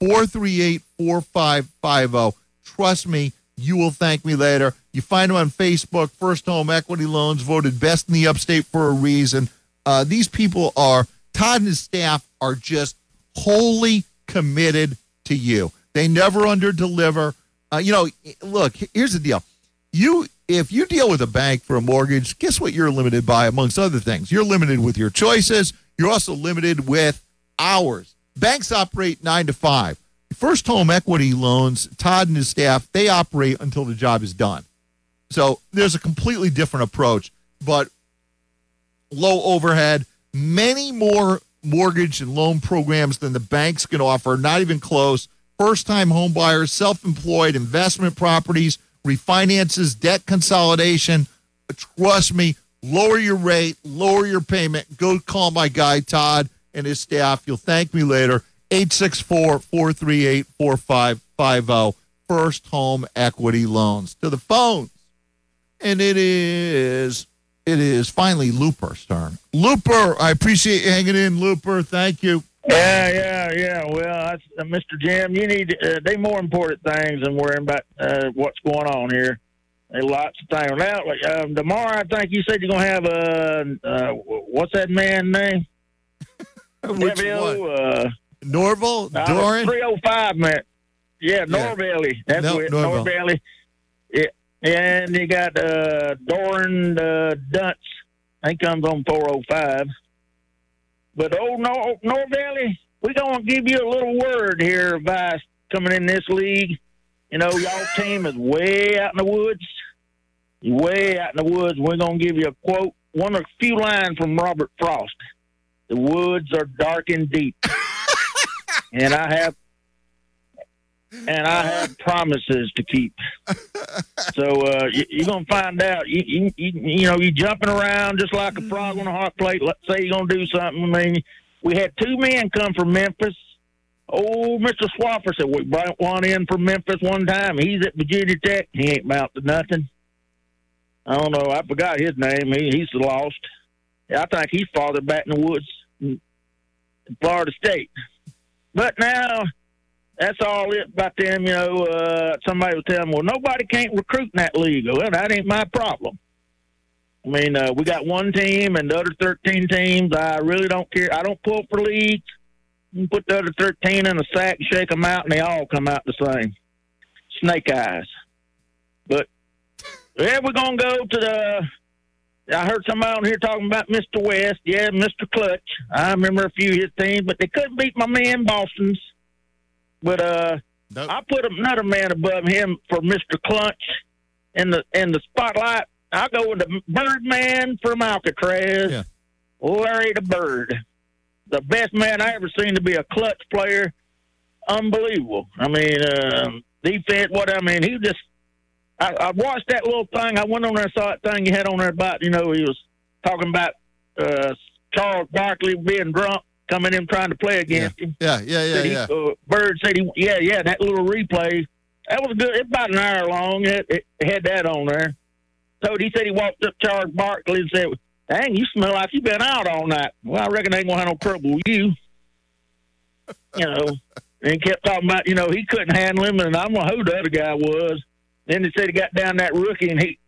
438-4550. Trust me, you will thank me later. You find them on Facebook. First Home Equity Loans, voted best in the upstate for a reason. These people are, Todd and his staff are just wholly committed to you. They never underdeliver. Look, here's the deal. If you deal with a bank for a mortgage, guess what you're limited by, amongst other things? You're limited with your choices. You're also limited with hours. Banks operate 9 to 5. First Home Equity Loans, Todd and his staff, they operate until the job is done. So there's a completely different approach, but low overhead, many more mortgage and loan programs than the banks can offer, not even close. First-time home buyers, self-employed, investment properties, refinances, debt consolidation. Trust me, lower your rate, lower your payment. Go call my guy, Todd, and his staff. You'll thank me later. 864-438-4550. First Home Equity Loans. To the phones. And it is finally Looper's turn. Looper, I appreciate you hanging in, Looper. Thank you. Yeah. Well, that's, Mr. Jim, you need they more important things than worrying about what's going on here. There's lots of things. Now, tomorrow, I think you said you're going to have what's that man's name? Which one? Norval? Doran? 305, man. Yeah, Norvelli. That's it. Norvelli. Yeah. And you got Doran Duntz. He comes on 405. But Norvelli, we're going to give you a little word here, Vice, coming in this league. You know, y'all team is way out in the woods. Way out in the woods. We're going to give you a quote, one of a few lines from Robert Frost. The woods are dark and deep. And I have promises to keep. So you're gonna find out. You're jumping around just like a frog on a hot plate. Let's say you're gonna do something. I mean, we had two men come from Memphis. Old Mr. Swaffer said we brought one in from Memphis one time. He's at Virginia Tech. He ain't about to nothing. I don't know. I forgot his name. He's lost. I think he's farther back in the woods in Florida State. But now, that's all it about them, somebody will tell them, well, nobody can't recruit in that league. Well, that ain't my problem. I mean, we got one team and the other 13 teams. I really don't care. I don't pull for leagues. You can put the other 13 in a sack and shake them out, and they all come out the same. Snake eyes. But, yeah, we're going to go to I heard somebody on here talking about Mr. West. Yeah, Mr. Clutch. I remember a few of his teams, but they couldn't beat my man Boston's. But nope. I put another man above him for Mr. Clutch in the spotlight. I'll go with the Birdman from Alcatraz, yeah. Larry the Bird. The best man I ever seen to be a clutch player. Unbelievable. I mean, defense, he just... I watched that little thing. I went on there and saw that thing you had on there about, he was talking about Charles Barkley being drunk, coming in trying to play against him. Yeah. Bird said that little replay. That was good. It's about an hour long. It had that on there. So he said he walked up to Charles Barkley and said, dang, you smell like you been out all night. Well, I reckon they ain't going to have no trouble with you. You know, and he kept talking about, you know, he couldn't handle him, and I don't know who the other guy was. Then they said he got down that rookie, and he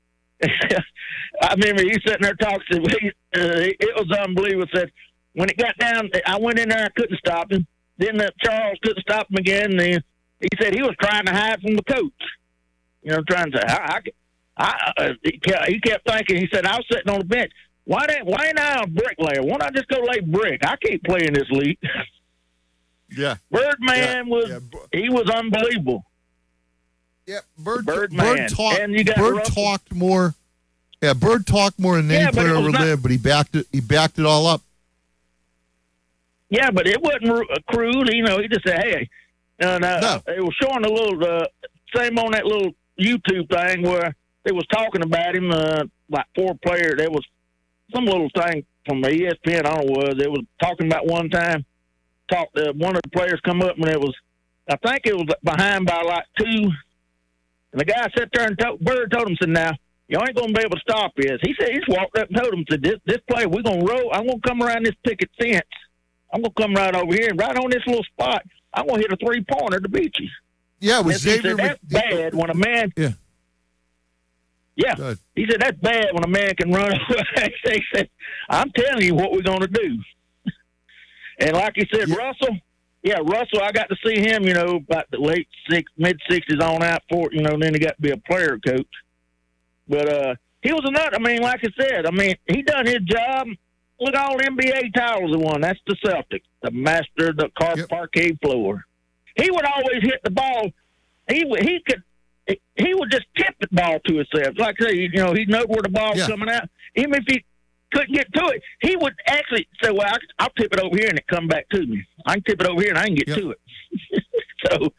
I remember he sitting there talking to me. It was unbelievable. Said, when it got down, I went in there, I couldn't stop him. Then Charles couldn't stop him again, and he said he was trying to hide from the coach. You know, trying to he kept thinking, he said, I was sitting on the bench. Why ain't I a bricklayer? Why don't I just go lay brick? I can't play in this league. Yeah. Birdman he was unbelievable. Yeah, Bird Russell. talked more. Yeah, Bird talked more than any player ever lived, but he backed it all up. Yeah, but it wasn't crude. You know, he just said, hey. And it was showing a little, same on that little YouTube thing where they was talking about him, like 4 players. There was some little thing from ESPN, I don't know what it was. They was talking about one time, one of the players come up, and I think it was behind by like 2. And the guy sat there and Bird told him, said, now, you ain't going to be able to stop this. He said, he just walked up and told him, said, this play, we're going to roll. I'm going to come around this picket fence. I'm going to come right over here, and right on this little spot, I'm going to hit a 3-pointer to beat you. Yeah, it was Xavier. That's bad when a man. Yeah. Yeah. He said, that's bad when a man can run away. He said, I'm telling you what we're going to do. And like he said, Russell, I got to see him, you know, about the mid-60s on out for it, you know, and then he got to be a player coach. But he was another, I mean, like I said, he done his job. Look, all NBA titles he won. That's the Celtics, the master of the parquet floor. He would always hit the ball. He would just tip the ball to himself. Like I say, you know, he knew where the ball's coming out. Even if he couldn't get to it, he would actually say, well, I'll tip it over here and it come back to me. I can tip it over here and I can get to it.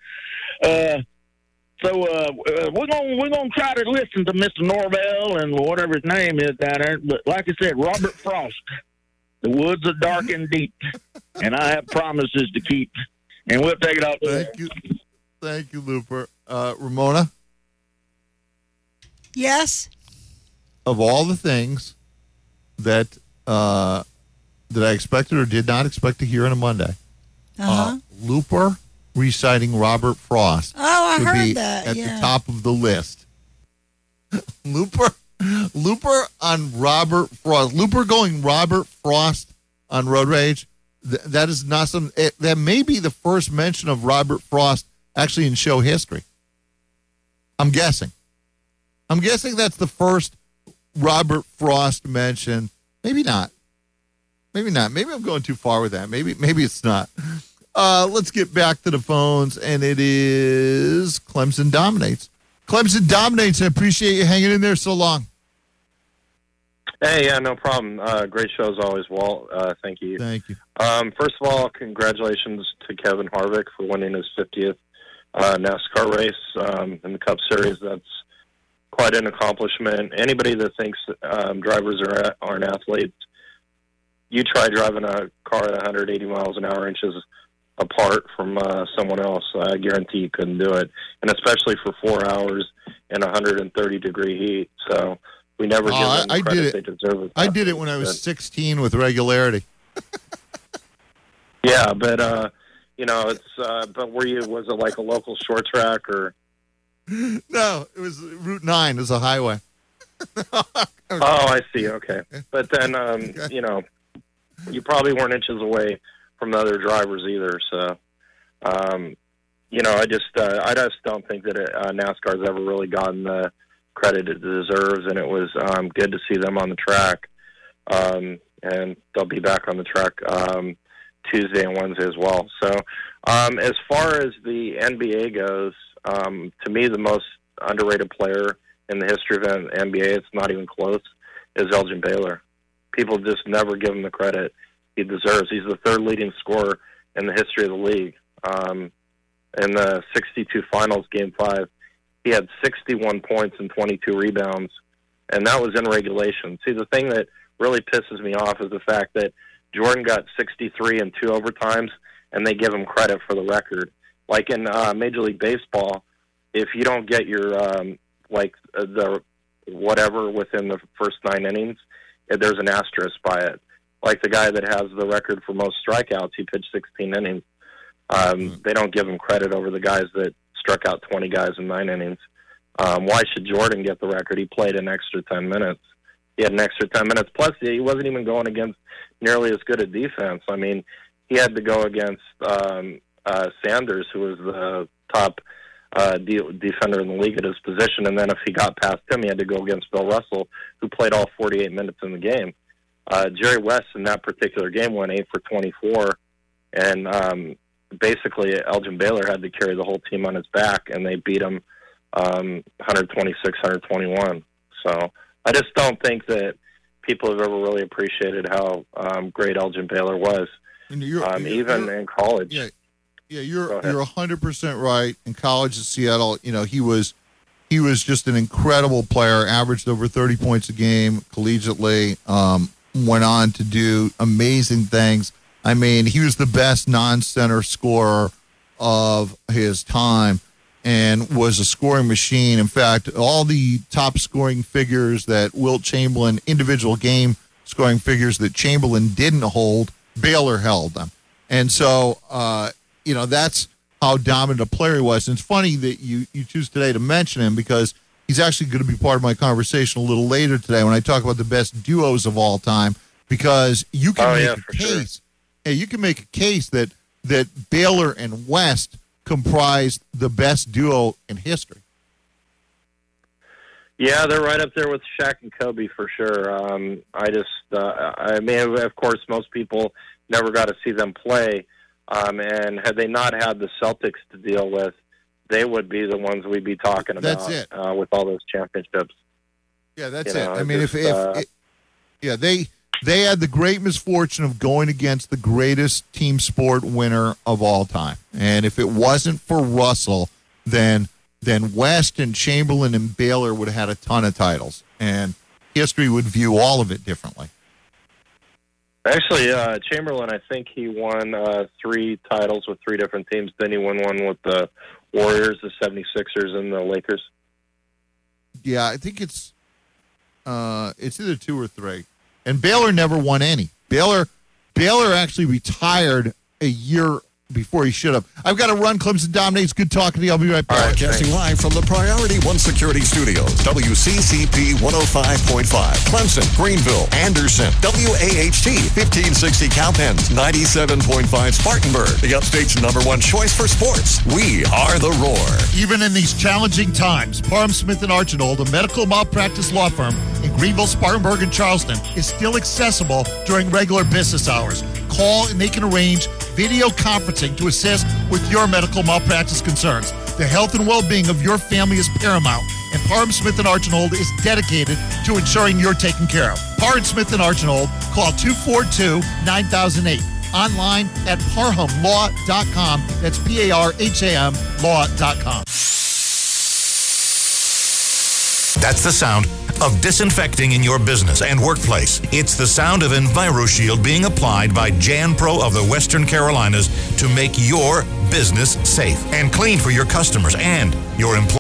We're gonna try to listen to Mr. Norvell and whatever his name is down there. But like I said, Robert Frost, the woods are dark and deep, and I have promises to keep. And we'll take it off there. Thank you, Looper. Ramona? Yes? Of all the things that I expected or did not expect to hear on a Monday, Looper reciting Robert Frost I heard be that. At the top of the list. Looper on Robert Frost. Looper going Robert Frost on Road Rage. That is not some. That may be the first mention of Robert Frost actually in show history. I'm guessing that's the first Robert Frost mention. Maybe not. Maybe I'm going too far with that. Maybe it's not. Let's get back to the phones, and it is Clemson Dominates. Clemson Dominates. I appreciate you hanging in there so long. Hey, yeah, no problem. Great show as always, Walt. Thank you. Thank you. First of all, congratulations to Kevin Harvick for winning his 50th NASCAR race in the Cup Series. That's quite an accomplishment. Anybody that thinks drivers aren't athletes, you try driving a car at 180 miles an hour, inches apart from someone else. I guarantee you couldn't do it, and especially for 4 hours in 130-degree heat. So we never give them the credit they deserve. I did it when I was 16 with regularity. Yeah, but you know, it's but was it like a local short track or? No, it was Route 9. It was a highway. Oh, I see. Okay, but then you know, you probably weren't inches away from the other drivers either. So, you know, I just don't think that NASCAR's ever really gotten the credit it deserves, and it was good to see them on the track. And they'll be back on the track Tuesday and Wednesday as well. So, as far as the NBA goes, to me, the most underrated player in the history of the NBA, it's not even close, is Elgin Baylor. People just never give him the credit he deserves. He's the third leading scorer in the history of the league. In the 62 finals, Game 5, he had 61 points and 22 rebounds, and that was in regulation. See, the thing that really pisses me off is the fact that Jordan got 63 in 2 overtimes, and they give him credit for the record. Like in Major League Baseball, if you don't get your the whatever within the first 9 innings, there's an asterisk by it. Like the guy that has the record for most strikeouts, he pitched 16 innings. They don't give him credit over the guys that struck out 20 guys in 9 innings. Why should Jordan get the record? He played an extra 10 minutes. He had an extra 10 minutes. Plus, he wasn't even going against nearly as good a defense. I mean, he had to go against Sanders, who was the top defender in the league at his position, and then if he got past him, he had to go against Bill Russell, who played all 48 minutes in the game. Jerry West in that particular game went 8 for 24, and basically Elgin Baylor had to carry the whole team on his back, and they beat him 126-121. So I just don't think that people have ever really appreciated how great Elgin Baylor was, even in college. Yeah, you're 100% right. In college at Seattle, he was just an incredible player. Averaged over 30 points a game collegiately. Went on to do amazing things. I mean, he was the best non-center scorer of his time and was a scoring machine. In fact, all the top scoring figures that Wilt Chamberlain, individual game scoring figures that Chamberlain didn't hold, Baylor held them. And so, that's how dominant a player he was. And it's funny that you choose today to mention him because he's actually going to be part of my conversation a little later today when I talk about the best duos of all time, because you can make a case. Sure. You can make a case that Baylor and West comprised the best duo in history. Yeah, they're right up there with Shaq and Kobe for sure. I mean, of course, most people never got to see them play. And had they not had the Celtics to deal with, they would be the ones we'd be talking about. That's it. With all those championships. Yeah, that's it. I mean, they had the great misfortune of going against the greatest team sport winner of all time. And if it wasn't for Russell, then West and Chamberlain and Baylor would have had a ton of titles. And history would view all of it differently. Actually, Chamberlain, I think he won 3 titles with 3 different teams. Then he won one with the Warriors, the 76ers, and the Lakers. Yeah, I think it's either 2 or 3. And Baylor never won any. Baylor actually retired a year before he should have. I've got to run. Clemson dominates. Good talking to you. I'll be right back. Broadcasting live from the Priority One Security Studios. WCCP 105.5. Clemson, Greenville, Anderson. WAHT 1560 Cowpens. 97.5 Spartanburg. The Upstate's #1 choice for sports. We are the Roar. Even in these challenging times, Parham Smith & Archinald, a medical malpractice law firm in Greenville, Spartanburg, and Charleston, is still accessible during regular business hours. Call and they can arrange video conferencing to assist with your medical malpractice concerns. The health and well-being of your family is paramount, and Parham Smith & Archinald is dedicated to ensuring you're taken care of. Parham Smith & Archinald, call 242-9008. Online at parhamlaw.com. That's PARHAM law.com. That's the sound of disinfecting in your business and workplace. It's the sound of EnviroShield being applied by Jan Pro of the Western Carolinas to make your business safe and clean for your customers and your employees.